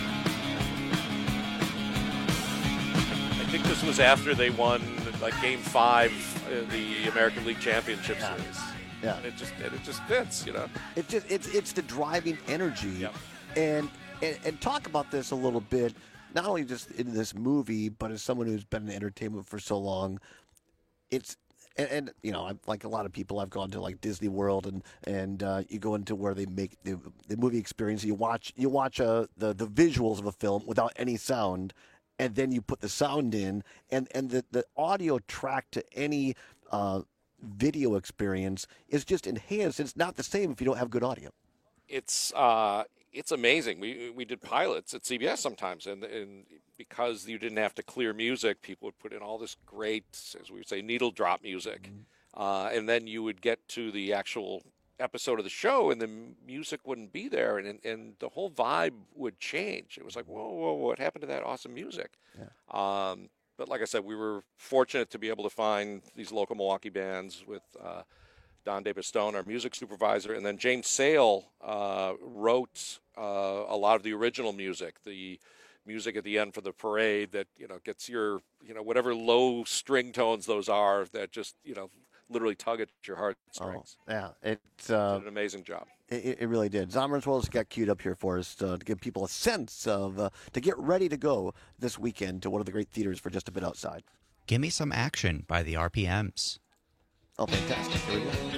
I think this was after they won Game 5 in the American League Championship Series. Yeah. And it just fits, It's the driving energy. Yep. And talk about this a little bit. Not only just in this movie, but as someone who's been in entertainment for so long, I'm like a lot of people, I've gone to Disney World and you go into where they make the movie experience. You watch the visuals of a film without any sound, and then you put the sound in, and the audio track to any video experience is just enhanced. It's not the same if you don't have good audio. It's it's amazing. We did pilots at CBS sometimes, and because you didn't have to clear music, people would put in all this great, as we would say, needle drop music, and then you would get to the actual episode of the show, and the music wouldn't be there, and the whole vibe would change. It was like, whoa, what happened to that awesome music? Yeah. But like I said, we were fortunate to be able to find these local Milwaukee bands with Don DePistone, our music supervisor, and then James Sale wrote a lot of the original music, the music at the end for the parade that, gets your, whatever low string tones those are that just, literally tug at your heartstrings. Oh, yeah. It's did an amazing job. It really did. Zombers World's got queued up here for us to give people a sense of, to get ready to go this weekend to one of the great theaters for Just a Bit Outside. Give Me Some Action by the RPMs. Oh, fantastic. Here we go.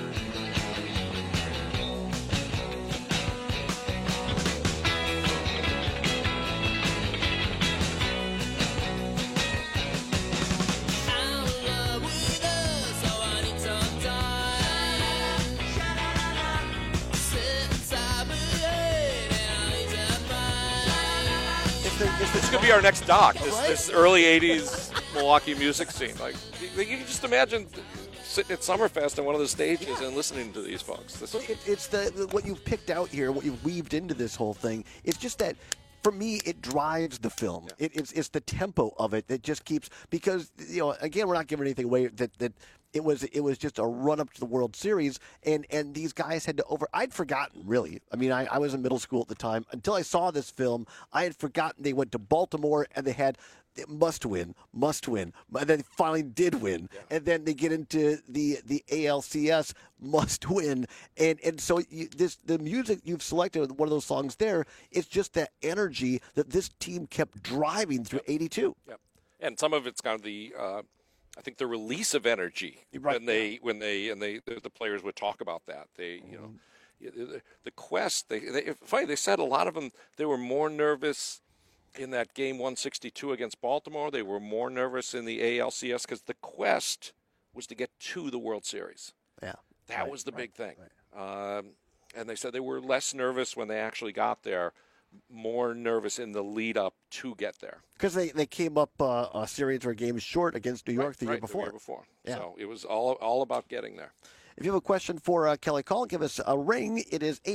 This could be our next doc, this early 80s Milwaukee music scene. Like, you can just imagine sitting at Summerfest on one of the stages and listening to these folks. It's what you've picked out here, what you've weaved into this whole thing. It's just that, for me, it drives the film. Yeah. It's the tempo of it that just keeps, because, again, we're not giving anything away that it was just a run up to the World Series, and these guys had to I'd forgotten, really. I mean, I was in middle school at the time. Until I saw this film, I had forgotten they went to Baltimore and they had must win. And then they finally did win. Yeah. And then they get into the ALCS, must win. And so the music you've selected, one of those songs there, it's just that energy that this team kept driving through 82. Yep. And some of it's kind of the I think the release of energy when the players would talk about that. They the quest. They said a lot of them, they were more nervous in that game 162 against Baltimore. They were more nervous in the ALCS because the quest was to get to the World Series. Yeah, that was the big thing. Right. And they said they were less nervous when they actually got there, more nervous in the lead up to get there. Because they came up a series or games short against New York the year before. Yeah. So it was all about getting there. If you have a question for Kelly Call, give us a ring. It is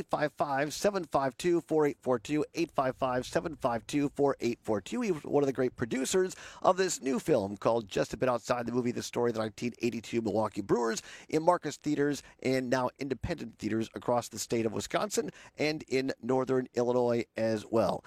855-752-4842, 855-752-4842. He was one of the great producers of this new film called Just a Bit Outside, the movie, the story of the 1982 Milwaukee Brewers in Marcus theaters and now independent theaters across the state of Wisconsin and in northern Illinois as well.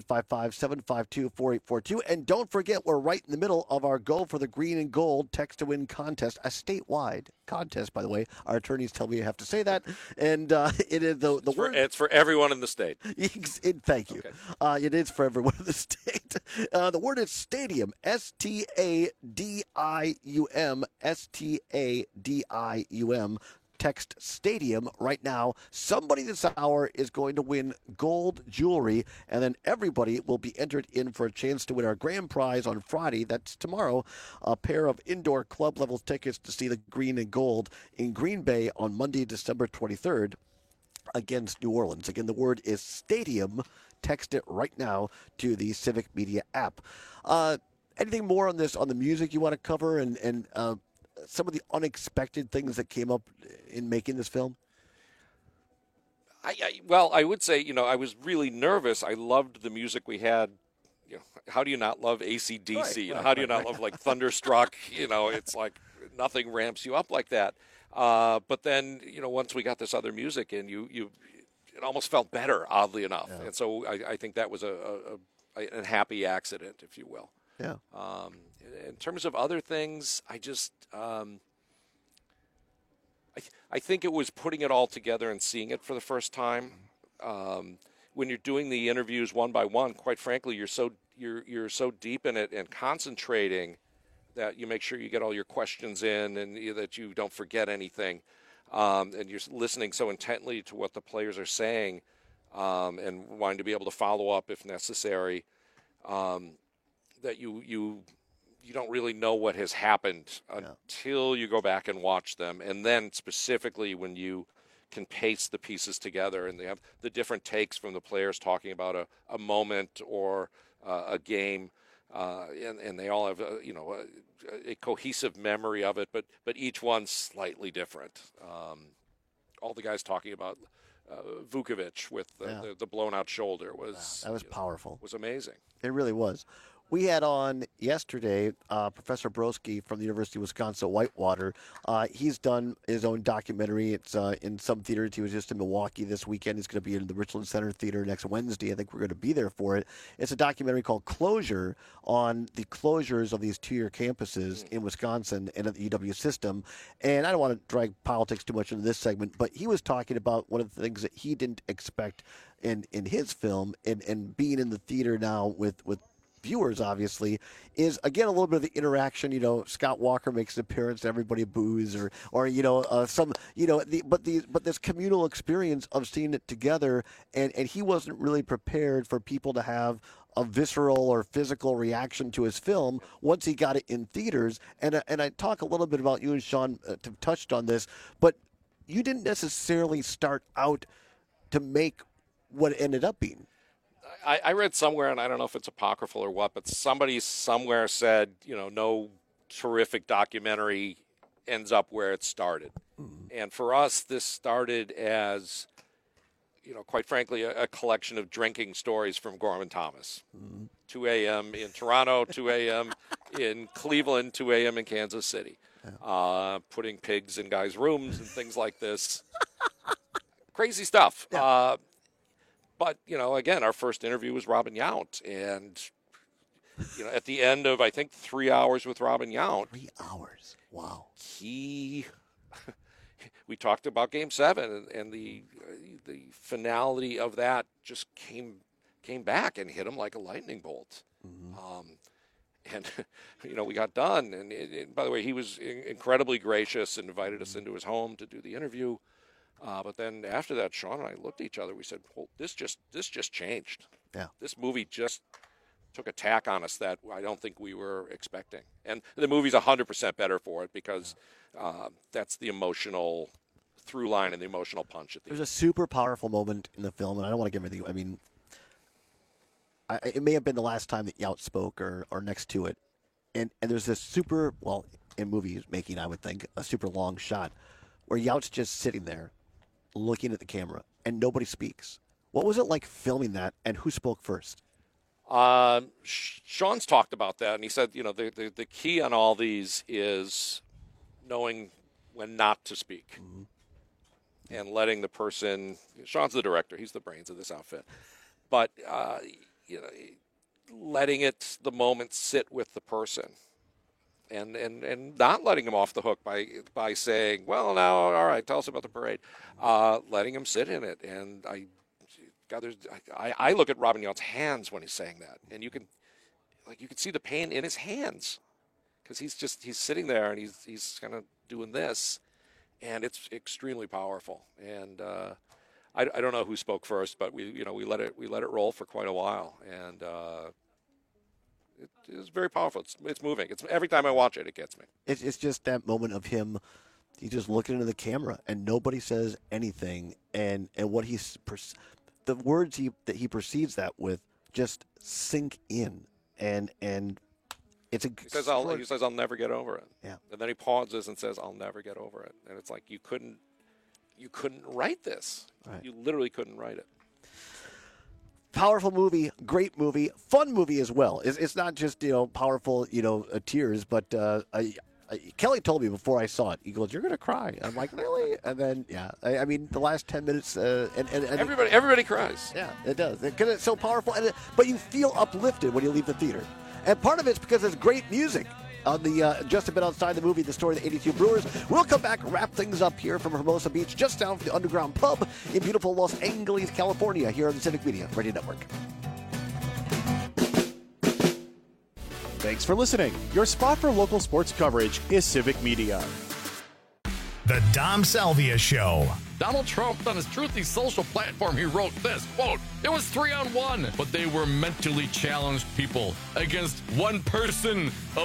855-752-4842. And don't forget, we're right in the middle of our Go for the Green and Gold Text to Win contest, a statewide contest, by the way. Our attorneys tell me I have to say that. And it is the word. It's for everyone in the state. Thank you. Okay. It is for everyone in the state. The word is stadium. STADIUM. STADIUM. Text stadium right now. Somebody this hour is going to win gold jewelry, and then everybody will be entered in for a chance to win our grand prize on Friday. That's tomorrow. A pair of indoor club level tickets to see the Green and Gold in Green Bay on Monday, December 23rd against New Orleans. Again, the word is stadium. Text it right now to the Civic Media app. Anything more on this, on the music you want to cover, and some of the unexpected things that came up in making this film? I would say, I was really nervous. I loved the music we had. How do you not love AC/DC? How do you not love like Thunderstruck? It's like nothing ramps you up like that. But then, once we got this other music in, it almost felt better, oddly enough. Yeah. And so I think that was a happy accident, if you will. Yeah. In terms of other things, I just I think it was putting it all together and seeing it for the first time. When you're doing the interviews one by one, quite frankly, you're so deep in it and concentrating that you make sure you get all your questions in and that you don't forget anything. And you're listening so intently to what the players are saying and wanting to be able to follow up if necessary. That you don't really know what has happened until you go back and watch them. And then specifically when you can paste the pieces together, and they have the different takes from the players talking about a moment or a game, and they all have a cohesive memory of it, but each one's slightly different. All the guys talking about Vukovic with the blown out shoulder was that was powerful. Was amazing. It really was. We had on yesterday Professor Broski from the University of Wisconsin-Whitewater. He's done his own documentary. It's in some theaters. He was just in Milwaukee this weekend. He's going to be in the Richland Center Theater next Wednesday. I think we're going to be there for it. It's a documentary called Closure on the closures of these two-year campuses in Wisconsin and at the UW system. And I don't want to drag politics too much into this segment, but he was talking about one of the things that he didn't expect in his film and being in the theater now with viewers, obviously, is again a little bit of the interaction. Scott Walker makes an appearance, everybody boos, or but this communal experience of seeing it together, and he wasn't really prepared for people to have a visceral or physical reaction to his film once he got it in theaters. And I talk a little bit about you and Sean touched on this, but you didn't necessarily start out to make what it ended up being. I read somewhere, and I don't know if it's apocryphal or what, but somebody somewhere said, no terrific documentary ends up where it started. Mm-hmm. And for us, this started as, quite frankly, a collection of drinking stories from Gorman Thomas. Mm-hmm. 2 a.m. in Toronto, 2 a.m. in Cleveland, 2 a.m. in Kansas City. Yeah. Putting pigs in guys' rooms and things like this. Crazy stuff. Yeah. But, again, our first interview was Robin Yount. And, at the end of, I think, 3 hours with Robin Yount. 3 hours. Wow. We talked about Game 7, and the finality of that just came back and hit him like a lightning bolt. Mm-hmm. And, we got done. And by the way, he was incredibly gracious and invited us into his home to do the interview. But then after that, Sean and I looked at each other. We said, well, this just changed. Yeah. This movie just took a tack on us that I don't think we were expecting. And the movie's 100% better for it because that's the emotional through line and the emotional punch at the end. There's a super powerful moment in the film, and I don't want to give everything. I mean, it may have been the last time that Yount spoke or next to it. And there's this super, well, in movie making, I would think, a super long shot where Yount's just sitting there looking at the camera, and nobody speaks. What was it like filming that, and who spoke first? Sean's talked about that, and he said, the key on all these is knowing when not to speak and letting the person. Sean's the director; he's the brains of this outfit, but letting the moment sit with the person. And not letting him off the hook by saying, well, now, all right, tell us about the parade. Letting him sit in it. And I look at Robin Yount's hands when he's saying that. And you can see the pain in his hands because he's sitting there and he's kind of doing this. And it's extremely powerful. And I don't know who spoke first, but we let it roll for quite a while. And it's very powerful. It's moving. It's every time I watch it, it gets me. It's just that moment of him. He's just looking into the camera, and nobody says anything. And what the words that he proceeds that with just sink in, and it's he says I'll never get over it. Yeah. And then he pauses and says I'll never get over it. And it's like you couldn't write this. Right. You literally couldn't write it. Powerful movie, great movie, fun movie as well. It's not just powerful tears, but Kelly told me before I saw it. He goes, "You're gonna cry." I'm like, "Really?" And then I mean the last 10 minutes and everybody cries. Yeah, it does because it's so powerful. But you feel uplifted when you leave the theater, and part of it's because there's great music. On the Just a Bit Outside the Movie, the story of the 82 Brewers. We'll come back, wrap things up here from Hermosa Beach, just down from the Underground Pub in beautiful Los Angeles, California, here on the Civic Media Radio Network. Thanks for listening. Your spot for local sports coverage is Civic Media. The Dom Salvia Show. Donald Trump, on his Truthy social platform, he wrote this, quote, "It was 3-on-1, but they were mentally challenged people against one person of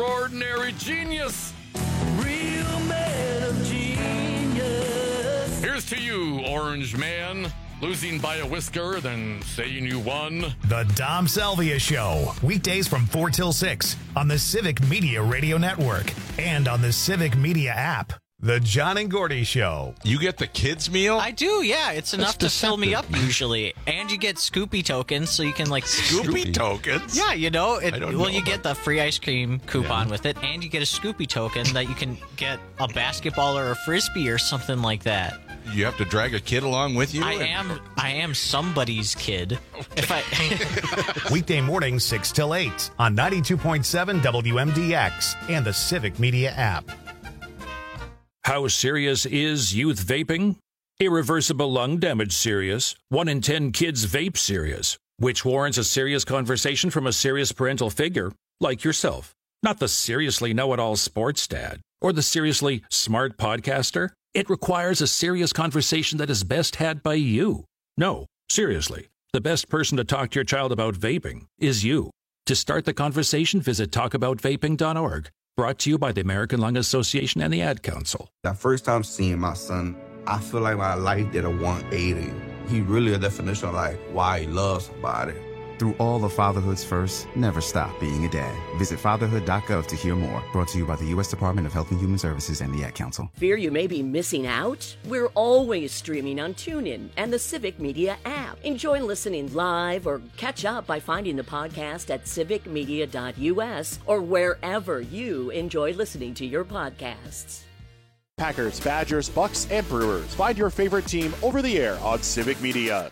extraordinary genius." Real man of genius. Here's to you, Orange Man. Losing by a whisker, then saying you won. The Dom Salvia Show, weekdays from 4 till 6 on the Civic Media Radio Network and on the Civic Media app. The John and Gordy Show. You get the kids' meal? I do, yeah. It's enough to fill me up usually. And you get Scoopy tokens, so you can Scoopy tokens? Yeah, you know. You get the free ice cream coupon with it, and you get a Scoopy token that you can get a basketball or a Frisbee or something like that. You have to drag a kid along with you? I am somebody's kid. If Weekday mornings 6 till 8 on 92.7 WMDX and the Civic Media app. How serious is youth vaping? Irreversible lung damage serious. 1 in 10 kids vape serious, which warrants a serious conversation from a serious parental figure like yourself. Not the seriously know-it-all sports dad or the seriously smart podcaster. It requires a serious conversation that is best had by you. No, seriously, the best person to talk to your child about vaping is you. To start the conversation, visit talkaboutvaping.org. Brought to you by the American Lung Association and the Ad Council. That first time seeing my son, I feel like my life did a 180. He really a definition of why he loves somebody. Through all of fatherhood's first, never stop being a dad. Visit fatherhood.gov to hear more. Brought to you by the U.S. Department of Health and Human Services and the Ad Council. Fear you may be missing out? We're always streaming on TuneIn and the Civic Media app. Enjoy listening live or catch up by finding the podcast at civicmedia.us or wherever you enjoy listening to your podcasts. Packers, Badgers, Bucks, and Brewers. Find your favorite team over the air on Civic Media.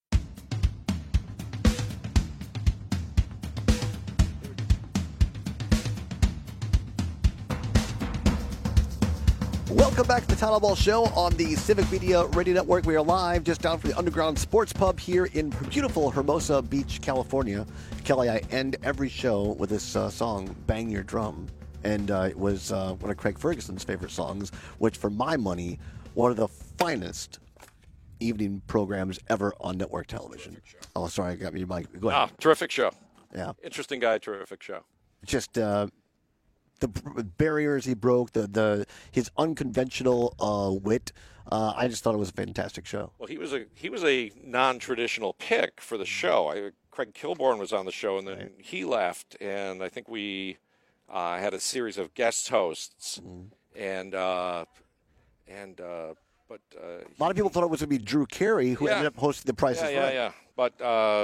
Welcome back to the Town Ball Show on the Civic Media Radio Network. We are live just down from the Underground Sports Pub here in beautiful Hermosa Beach, California. Kelly, I end every show with this song, Bang Your Drum. And it was one of Craig Ferguson's favorite songs, which for my money, one of the finest evening programs ever on network television. Oh, sorry, I got your mic. Go ahead. Terrific show. Yeah. Interesting guy, terrific show. Just the barriers he broke, his unconventional wit. I just thought it was a fantastic show. Well, he was a non-traditional pick for the show. Craig Kilborn was on the show, and then he left, and I think we had a series of guest hosts, but a lot of people thought it was going to be Drew Carey, who ended up hosting The Price is Right. Yeah. But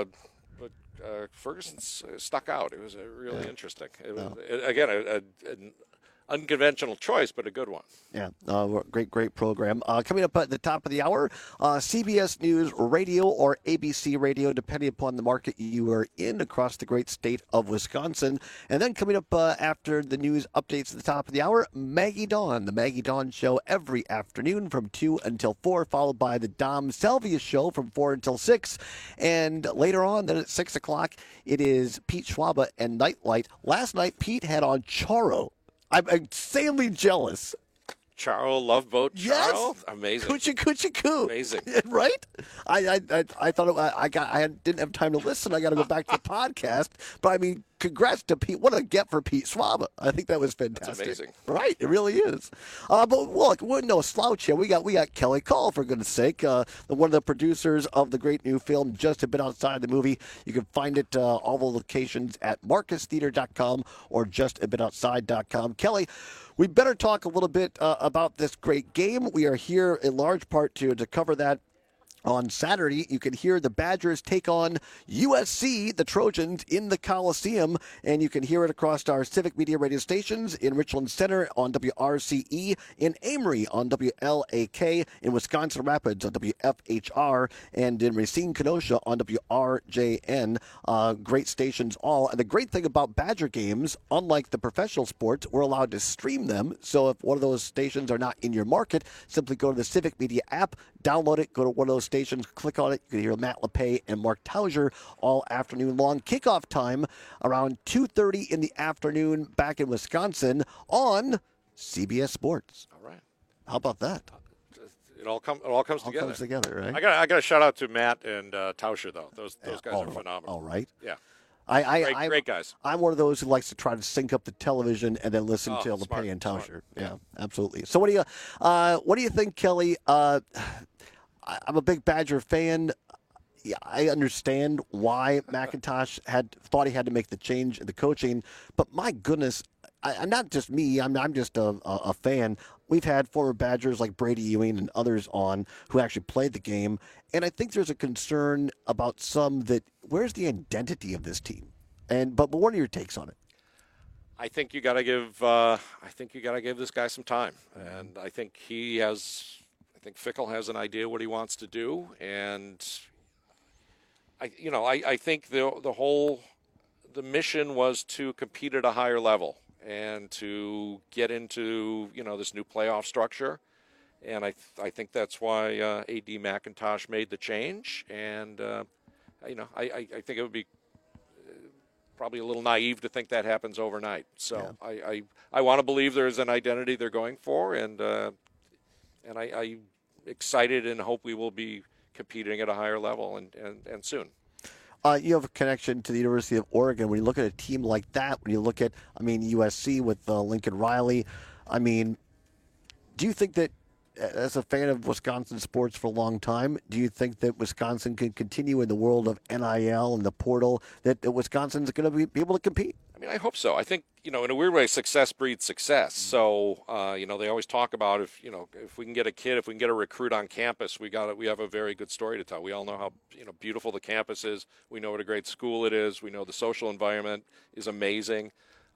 Ferguson stuck out. It was really interesting. It was, again, an unconventional choice, but a good one. Yeah, great program. Coming up at the top of the hour, CBS News Radio or ABC Radio, depending upon the market you are in across the great state of Wisconsin. And then coming up after the news updates at the top of the hour, Maggie Dawn. The Maggie Dawn Show every afternoon from 2 until 4, followed by the Dom Salvia Show from 4 until 6. And later on, then at 6 o'clock, it is Pete Schwaba and Nightlight. Last night, Pete had on Charo. I'm insanely jealous. Charo, Love Boat Charo? Yes. Amazing. Coochie coo. Amazing. Right? I thought I didn't have time to listen. I got to go back to the podcast. But I mean, congrats to Pete. What a get for Pete Schwaba. I think that was fantastic. That's amazing. Right? It really is. But look, we're no slouch here. We got Kelly Call, for goodness sake, one of the producers of the great new film, Just a Bit Outside the Movie. You can find it all the locations at marcustheater.com or justabitoutside.com. Kelly, we better talk a little bit about this great game. We are here in large part to cover that. On Saturday, you can hear the Badgers take on USC, the Trojans, in the Coliseum, and you can hear it across our Civic Media radio stations in Richland Center on WRCE, in Amory on WLAK, in Wisconsin Rapids on WFHR, and in Racine, Kenosha on WRJN. Great stations all. And the great thing about Badger games, unlike the professional sports, we're allowed to stream them. So if one of those stations are not in your market, simply go to the Civic Media app, download it, go to one of those stations, click on it. You can hear Matt LePay and Mark Tauser all afternoon long. Kickoff time around 2:30 in the afternoon back in Wisconsin on CBS Sports. All right. How about that? It all comes together. Comes together, right? I got a shout out to Matt and Tauscher though. Those guys are phenomenal. All right. Yeah. Great guys. I'm one of those who likes to try to sync up the television and then listen to LePay and Tauscher. Yeah, absolutely. So what do you think, Kelly? I'm a big Badger fan. Yeah, I understand why McIntosh thought he had to make the change in the coaching, but my goodness, I'm not just me. I'm just a fan. We've had former Badgers like Brady Ewing and others on who actually played the game, and I think there's a concern about some that where's the identity of this team? But what are your takes on it? I think you got to give this guy some time, and I think Fickell has an idea what he wants to do, and I think the mission was to compete at a higher level and to get into this new playoff structure, and I think that's why AD McIntosh made the change, and I think it would be probably a little naive to think that happens overnight. So yeah. I want to believe there's an identity they're going for, and I'm excited and hope we will be competing at a higher level and soon. You have a connection to the University of Oregon. When you look at a team like that, when you look at, USC with Lincoln Riley, do you think that, as a fan of Wisconsin sports for a long time, do you think that Wisconsin can continue in the world of NIL and the portal, that Wisconsin's going to be able to compete? I hope so. I think, in a weird way, success breeds success. So, they always talk about if we can get a recruit on campus, we have a very good story to tell. We all know how, beautiful the campus is. We know what a great school it is. We know the social environment is amazing.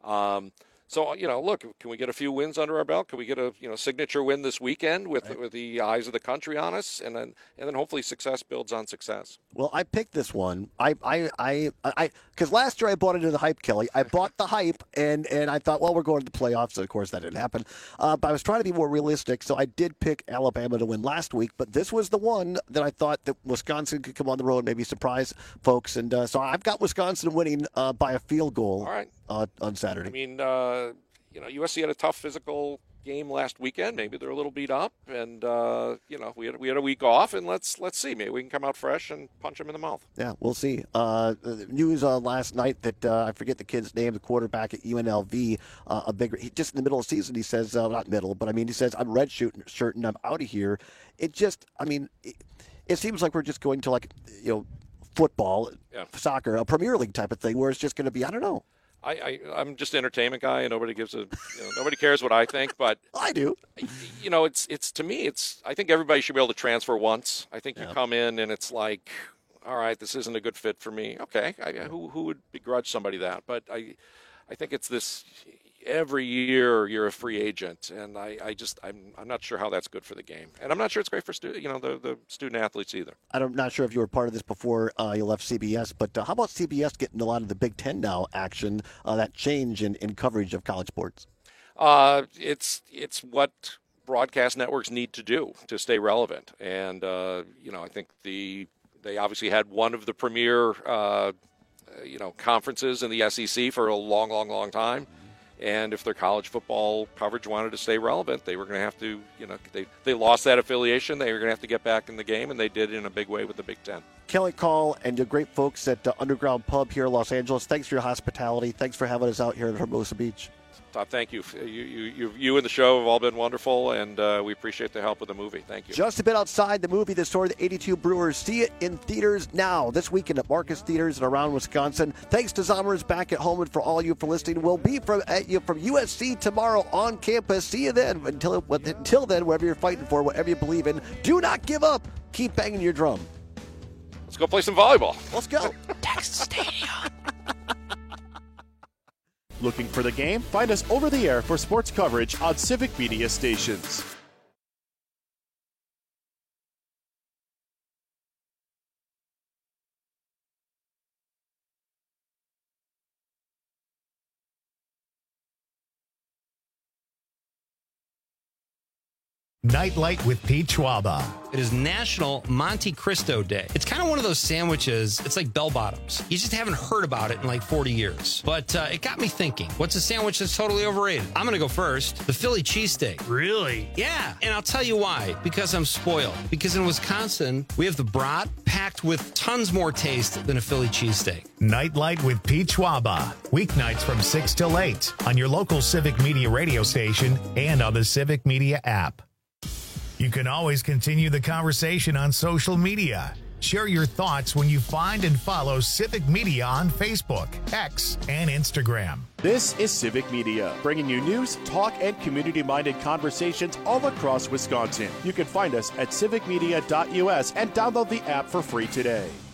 So, look, can we get a few wins under our belt? Can we get a signature win this weekend with the eyes of the country on us, and then hopefully success builds on success. Well, I picked this one. Because last year I bought into the hype, Kelly. I bought the hype, and I thought, well, we're going to the playoffs. Of course, that didn't happen. But I was trying to be more realistic, so I did pick Alabama to win last week. But this was the one that I thought that Wisconsin could come on the road and maybe surprise folks. And so I've got Wisconsin winning by a field goal. All right. On Saturday. USC had a tough physical game last weekend. Maybe they're a little beat up, and we had a week off, and let's see. Maybe we can come out fresh and punch them in the mouth. Yeah, we'll see. The news last night that I forget the kid's name, the quarterback at UNLV, just in the middle of the season, he says, not middle, but he says, I'm red shirt and I'm out of here. It just, it seems like we're just going to football, soccer, a Premier League type of thing, where it's just going to be, I don't know. I'm just an entertainment guy, and nobody nobody cares what I think, but I do. It's to me, I think everybody should be able to transfer once. I think you come in and it's like, all right, this isn't a good fit for me. Okay, who would begrudge somebody that? But I think it's this. Every year you're a free agent, and I'm not sure how that's good for the game, and I'm not sure it's great for the student athletes either. I'm not sure if you were part of this before you left CBS, but how about CBS getting a lot of the Big Ten now action? That change in coverage of college sports. It's what broadcast networks need to do to stay relevant, and I think they obviously had one of the premier conferences in the SEC for a long time. And if their college football coverage wanted to stay relevant, they were going to have to, they lost that affiliation. They were going to have to get back in the game, and they did it in a big way with the Big Ten. Kelly Call and the great folks at Underground Pub here in Los Angeles, thanks for your hospitality. Thanks for having us out here at Hermosa Beach. Todd, thank you. You and the show have all been wonderful, and we appreciate the help with the movie. Thank you. Just a bit outside the movie, the story of the 82 Brewers. See it in theaters now, this weekend at Marcus Theaters and around Wisconsin. Thanks to Zomer's Back at Home, and for all you for listening. We'll be from USC tomorrow on campus. See you then. Until then, whatever you're fighting for, whatever you believe in, do not give up. Keep banging your drum. Let's go play some volleyball. Let's go. Texas Stadium. Looking for the game? Find us over the air for sports coverage on Civic Media stations. Nightlight with Pete Schwaba. It is National Monte Cristo Day. It's kind of one of those sandwiches. It's like bell bottoms. You just haven't heard about it in like 40 years. But it got me thinking, what's a sandwich that's totally overrated? I'm going to go first. The Philly cheesesteak. Really? Yeah. And I'll tell you why. Because I'm spoiled. Because in Wisconsin, we have the brat packed with tons more taste than a Philly cheesesteak. Nightlight with Pete Schwaba. Weeknights from 6 till 8 on your local Civic Media radio station and on the Civic Media app. You can always continue the conversation on social media. Share your thoughts when you find and follow Civic Media on Facebook, X, and Instagram. This is Civic Media, bringing you news, talk, and community-minded conversations all across Wisconsin. You can find us at civicmedia.us and download the app for free today.